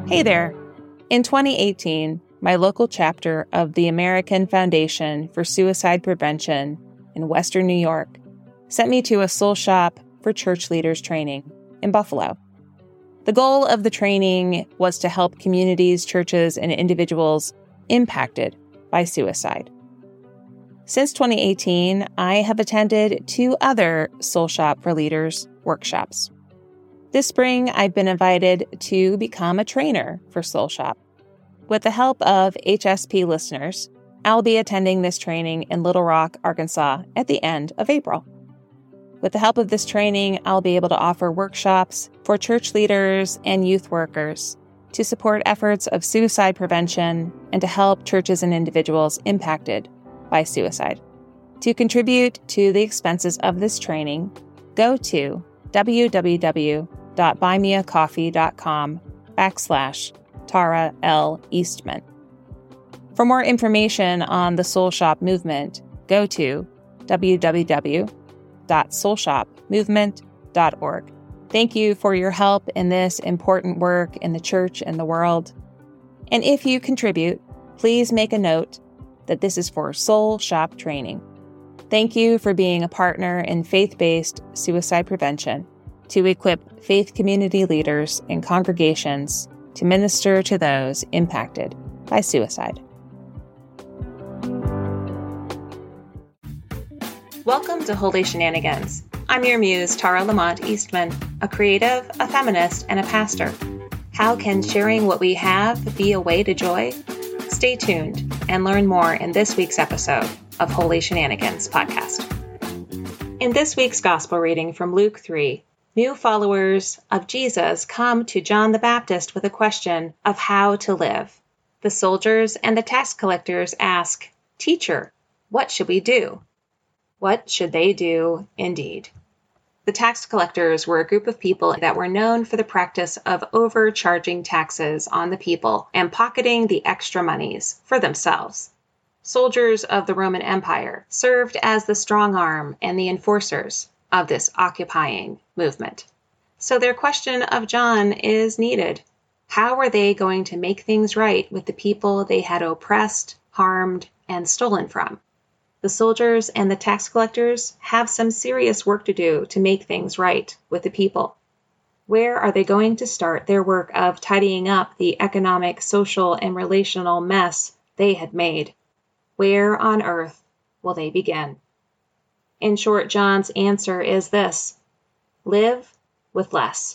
Hey there! In 2018, my local chapter of the American Foundation for Suicide Prevention in Western New York sent me to a soul shop for church leaders training in Buffalo. The goal of the training was to help communities, churches, and individuals impacted by suicide. Since 2018, I have attended 2 other Soul Shop for Leaders workshops. This spring, I've been invited to become a trainer for Soul Shop. With the help of HSP listeners, I'll be attending this training in Little Rock, Arkansas at the end of April. With the help of this training, I'll be able to offer workshops for church leaders and youth workers to support efforts of suicide prevention and to help churches and individuals impacted by suicide. To contribute to the expenses of this training, go to www.buymeacoffee.com/Tara L. Eastman. For more information on the Soul Shop movement, go to www.soulshopmovement.org. Thank you for your help in this important work in the church and the world. And if you contribute, please make a note that this is for Soul Shop training. Thank you for being a partner in faith-based suicide prevention to equip faith community leaders and congregations to minister to those impacted by suicide. Welcome to Holy Shenanigans. I'm your muse, Tara Lamont Eastman, a creative, a feminist, and a pastor. How can sharing what we have be a way to joy? Stay tuned and learn more in this week's episode of Holy Shenanigans podcast. In this week's gospel reading from Luke 3, new followers of Jesus come to John the Baptist with a question of how to live. The soldiers and the tax collectors ask, "Teacher, what should we do?" What should they do indeed? The tax collectors were a group of people that were known for the practice of overcharging taxes on the people and pocketing the extra monies for themselves. Soldiers of the Roman Empire served as the strong arm and the enforcers of this occupying movement. So their question of John is needed. How were they going to make things right with the people they had oppressed, harmed, and stolen from? The soldiers and the tax collectors have some serious work to do to make things right with the people. Where are they going to start their work of tidying up the economic, social, and relational mess they had made? Where on earth will they begin? In short, John's answer is this: live with less.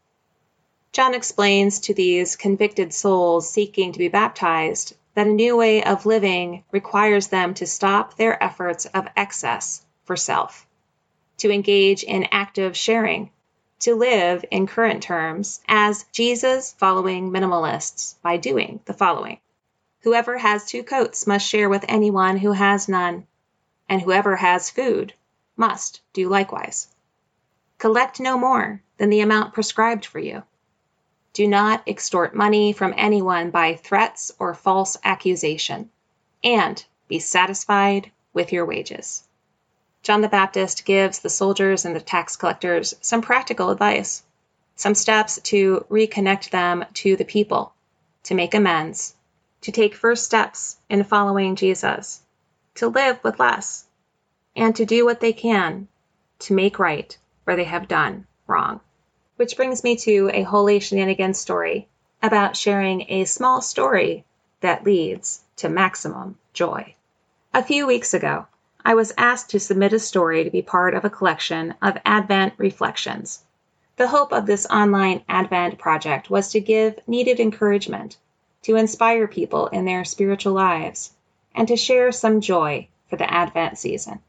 John explains to these convicted souls seeking to be baptized that a new way of living requires them to stop their efforts of excess for self, to engage in active sharing, to live in current terms as Jesus following minimalists by doing the following. Whoever has 2 coats must share with anyone who has none, and whoever has food must do likewise. Collect no more than the amount prescribed for you. Do not extort money from anyone by threats or false accusation, and be satisfied with your wages. John the Baptist gives the soldiers and the tax collectors some practical advice, some steps to reconnect them to the people, to make amends, to take first steps in following Jesus, to live with less, and to do what they can to make right where they have done wrong. Which brings me to a Holy Shenanigans story about sharing a small story that leads to maximum joy. A few weeks ago, I was asked to submit a story to be part of a collection of Advent reflections. The hope of this online Advent project was to give needed encouragement, to inspire people in their spiritual lives, and to share some joy for the Advent season.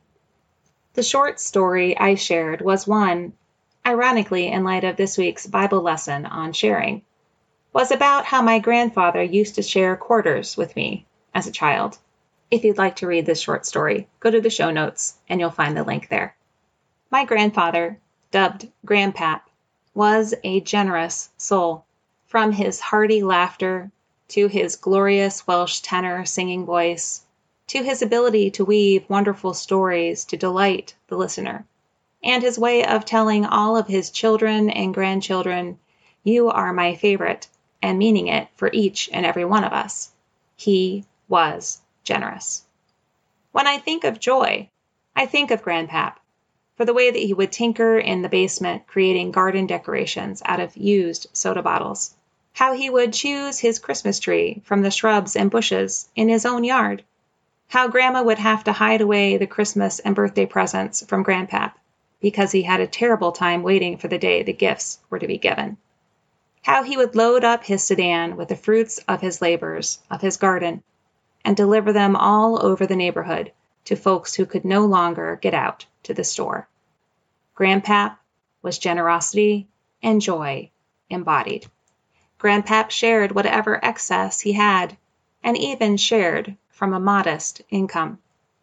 The short story I shared was one, ironically in light of this week's Bible lesson on sharing, was about how my grandfather used to share quarters with me as a child. If you'd like to read this short story, go to the show notes and you'll find the link there. My grandfather, dubbed Grandpap, was a generous soul. From his hearty laughter, to his glorious Welsh tenor singing voice, to his ability to weave wonderful stories to delight the listener, and his way of telling all of his children and grandchildren, "You are my favorite," and meaning it for each and every one of us. He was generous. When I think of joy, I think of Grandpap, for the way that he would tinker in the basement creating garden decorations out of used soda bottles, how he would choose his Christmas tree from the shrubs and bushes in his own yard, how Grandma would have to hide away the Christmas and birthday presents from Grandpap because he had a terrible time waiting for the day the gifts were to be given, how he would load up his sedan with the fruits of his labors, of his garden, and deliver them all over the neighborhood to folks who could no longer get out to the store. Grandpap was generosity and joy embodied. Grandpap shared whatever excess he had, and even shared from a modest income.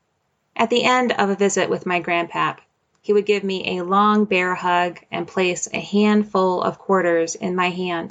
At the end of a visit with my Grandpap, he would give me a long bear hug and place a handful of quarters in my hand,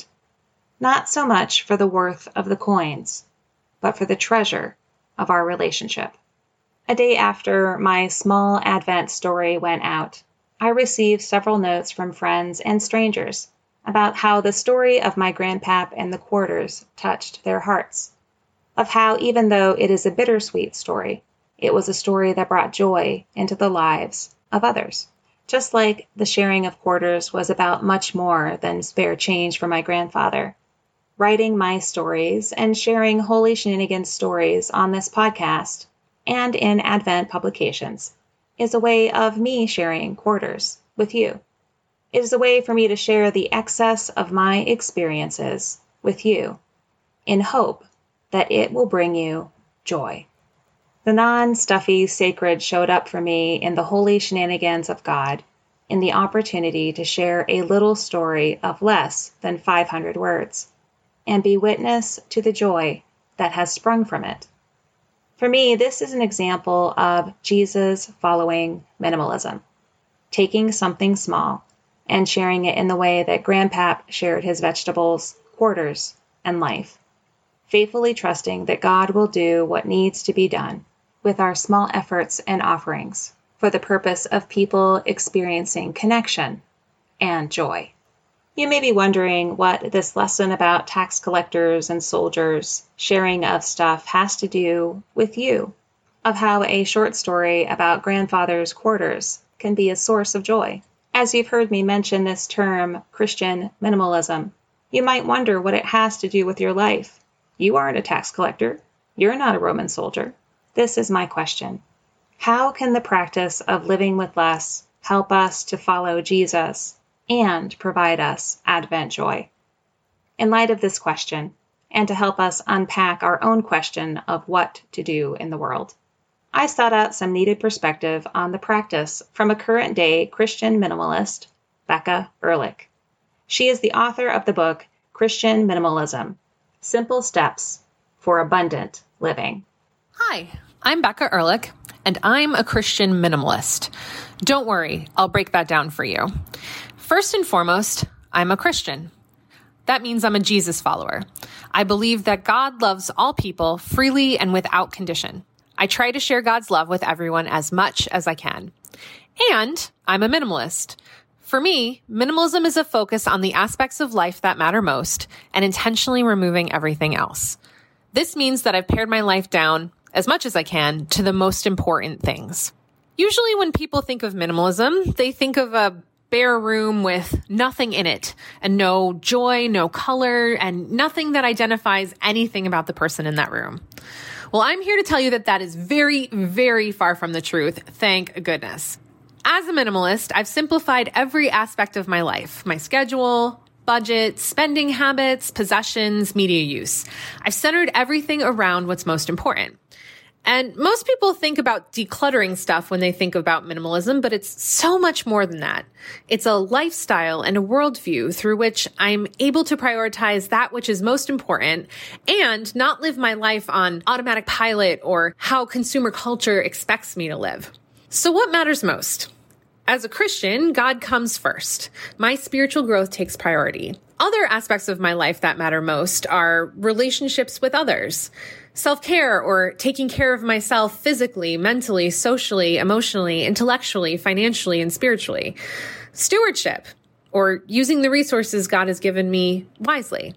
not so much for the worth of the coins, but for the treasure of our relationship. A day after my small Advent story went out, I received several notes from friends and strangers about how the story of my Grandpap and the quarters touched their hearts, of how even though it is a bittersweet story, it was a story that brought joy into the lives of others. Just like the sharing of quarters was about much more than spare change for my grandfather. Writing my stories and sharing Holy Shenanigans stories on this podcast and in Advent publications is a way of me sharing quarters with you. It is a way for me to share the excess of my experiences with you in hope that it will bring you joy. The non-stuffy sacred showed up for me in the Holy Shenanigans of God, in the opportunity to share a little story of less than 500 words, and be witness to the joy that has sprung from it. For me, this is an example of Jesus following minimalism, taking something small and sharing it in the way that Grandpap shared his vegetables, quarters, and life, faithfully trusting that God will do what needs to be done with our small efforts and offerings for the purpose of people experiencing connection and joy. You may be wondering what this lesson about tax collectors and soldiers sharing of stuff has to do with you, of how a short story about grandfather's quarters can be a source of joy. As you've heard me mention this term, Christian minimalism, you might wonder what it has to do with your life. You aren't a tax collector. You're not a Roman soldier. This is my question. How can the practice of living with less help us to follow Jesus and provide us Advent joy? In light of this question, and to help us unpack our own question of what to do in the world, I sought out some needed perspective on the practice from a current-day Christian minimalist, Becca Ehrlich. She is the author of the book Christian Minimalism: Simple Steps for Abundant Living. Hi, I'm Becca Ehrlich, and I'm a Christian minimalist. Don't worry, I'll break that down for you. First and foremost, I'm a Christian. That means I'm a Jesus follower. I believe that God loves all people freely and without condition. I try to share God's love with everyone as much as I can. And I'm a minimalist. For me, minimalism is a focus on the aspects of life that matter most and intentionally removing everything else. This means that I've pared my life down as much as I can to the most important things. Usually when people think of minimalism, they think of a bare room with nothing in it and no joy, no color, and nothing that identifies anything about the person in that room. Well, I'm here to tell you that that is very, very far from the truth. Thank goodness. As a minimalist, I've simplified every aspect of my life, my schedule, budget, spending habits, possessions, media use. I've centered everything around what's most important. And most people think about decluttering stuff when they think about minimalism, but it's so much more than that. It's a lifestyle and a worldview through which I'm able to prioritize that which is most important and not live my life on automatic pilot or how consumer culture expects me to live. So what matters most? As a Christian, God comes first. My spiritual growth takes priority. Other aspects of my life that matter most are relationships with others, self-care or taking care of myself physically, mentally, socially, emotionally, intellectually, financially, and spiritually, stewardship, or using the resources God has given me wisely,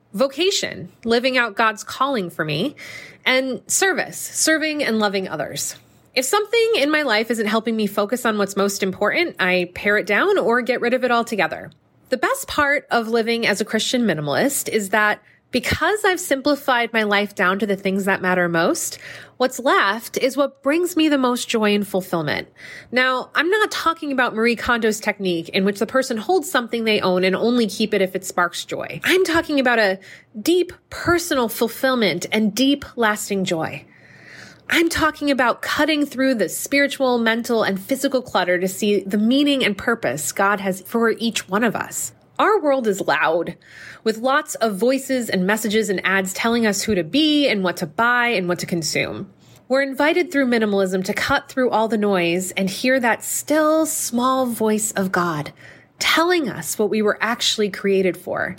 vocation, living out God's calling for me, and service, serving and loving others. If something in my life isn't helping me focus on what's most important, I pare it down or get rid of it altogether. The best part of living as a Christian minimalist is that because I've simplified my life down to the things that matter most, what's left is what brings me the most joy and fulfillment. Now, I'm not talking about Marie Kondo's technique in which the person holds something they own and only keep it if it sparks joy. I'm talking about a deep personal fulfillment and deep lasting joy. I'm talking about cutting through the spiritual, mental, and physical clutter to see the meaning and purpose God has for each one of us. Our world is loud, with lots of voices and messages and ads telling us who to be and what to buy and what to consume. We're invited through minimalism to cut through all the noise and hear that still small voice of God telling us what we were actually created for.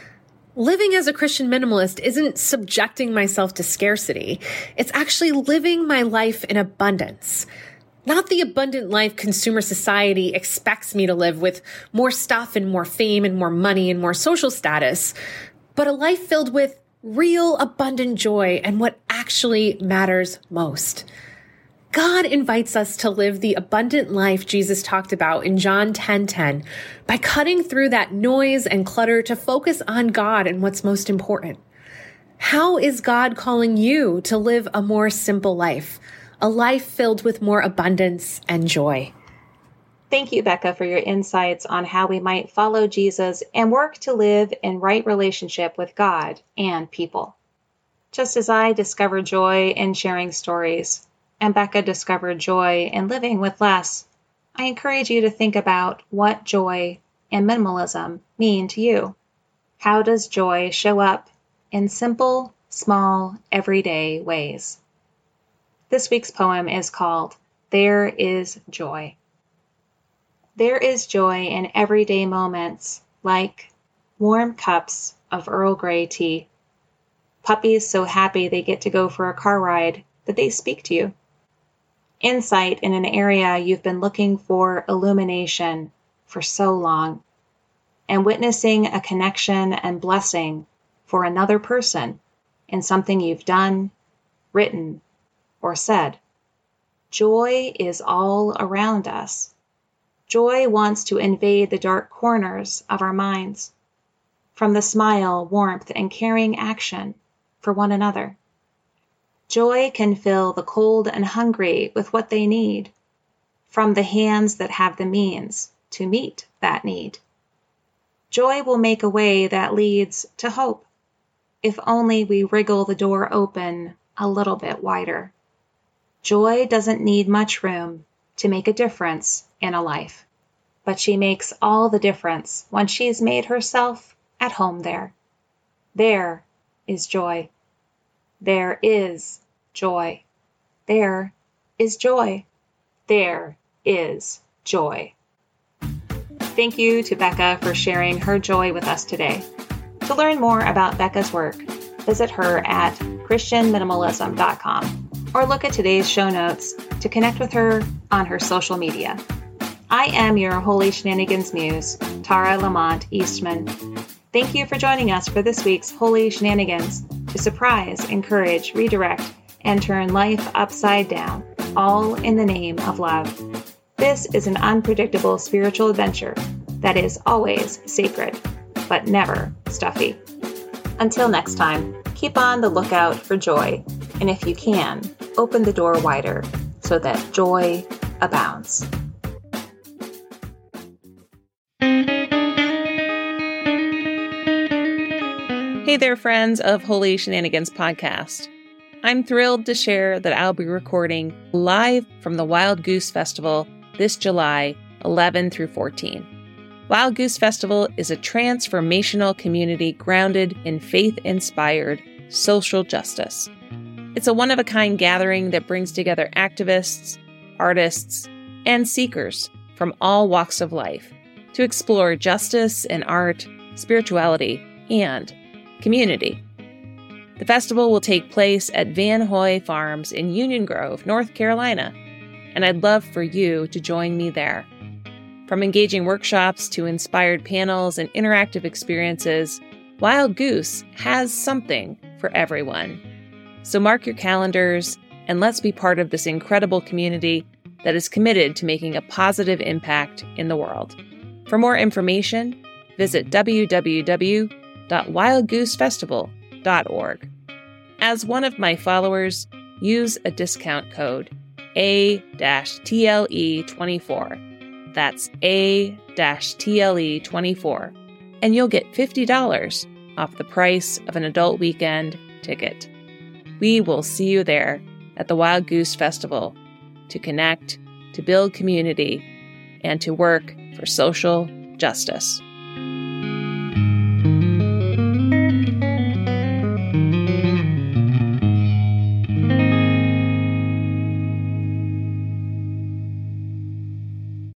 Living as a Christian minimalist isn't subjecting myself to scarcity. It's actually living my life in abundance. Not the abundant life consumer society expects me to live with more stuff and more fame and more money and more social status, but a life filled with real abundant joy and what actually matters most. God invites us to live the abundant life Jesus talked about in John 10:10 by cutting through that noise and clutter to focus on God and what's most important. How is God calling you to live a more simple life? A life filled with more abundance and joy. Thank you, Becca, for your insights on how we might follow Jesus and work to live in right relationship with God and people. Just as I discovered joy in sharing stories, and Becca discovered joy in living with less, I encourage you to think about what joy and minimalism mean to you. How does joy show up in simple, small, everyday ways? This week's poem is called There is Joy. There is joy in everyday moments, like warm cups of Earl Grey tea, puppies so happy they get to go for a car ride that they speak to you, insight in an area you've been looking for illumination for so long, and witnessing a connection and blessing for another person in something you've done, written, or said. Joy is all around us. Joy wants to invade the dark corners of our minds, from the smile, warmth, and caring action for one another. Joy can fill the cold and hungry with what they need, from the hands that have the means to meet that need. Joy will make a way that leads to hope, if only we wriggle the door open a little bit wider. Joy doesn't need much room to make a difference in a life, but she makes all the difference when she's made herself at home there. There is joy. There is joy. There is joy. There is joy. Thank you to Becca for sharing her joy with us today. To learn more about Becca's work, visit her at christianminimalism.com or look at today's show notes to connect with her on her social media. I am your Holy Shenanigans Muse, Tara Lamont Eastman. Thank you for joining us for this week's Holy Shenanigans to surprise, encourage, redirect, and turn life upside down, all in the name of love. This is an unpredictable spiritual adventure that is always sacred, but never stuffy. Until next time, keep on the lookout for joy, and if you can, open the door wider so that joy abounds. Hey there, friends of Holy Shenanigans Podcast. I'm thrilled to share that I'll be recording live from the Wild Goose Festival this July 11 through 14. Wild Goose Festival is a transformational community grounded in faith-inspired social justice. It's a one-of-a-kind gathering that brings together activists, artists, and seekers from all walks of life to explore justice in art, spirituality, and community. The festival will take place at Van Hoy Farms in Union Grove, North Carolina, and I'd love for you to join me there. From engaging workshops to inspired panels and interactive experiences, Wild Goose has something for everyone. So mark your calendars and let's be part of this incredible community that is committed to making a positive impact in the world. For more information, visit www.wildgoosefestival.org. As one of my followers, use a discount code A-TLE24. That's A-TLE24. And you'll get $50 off the price of an adult weekend ticket. We will see you there at the Wild Goose Festival to connect, to build community, and to work for social justice.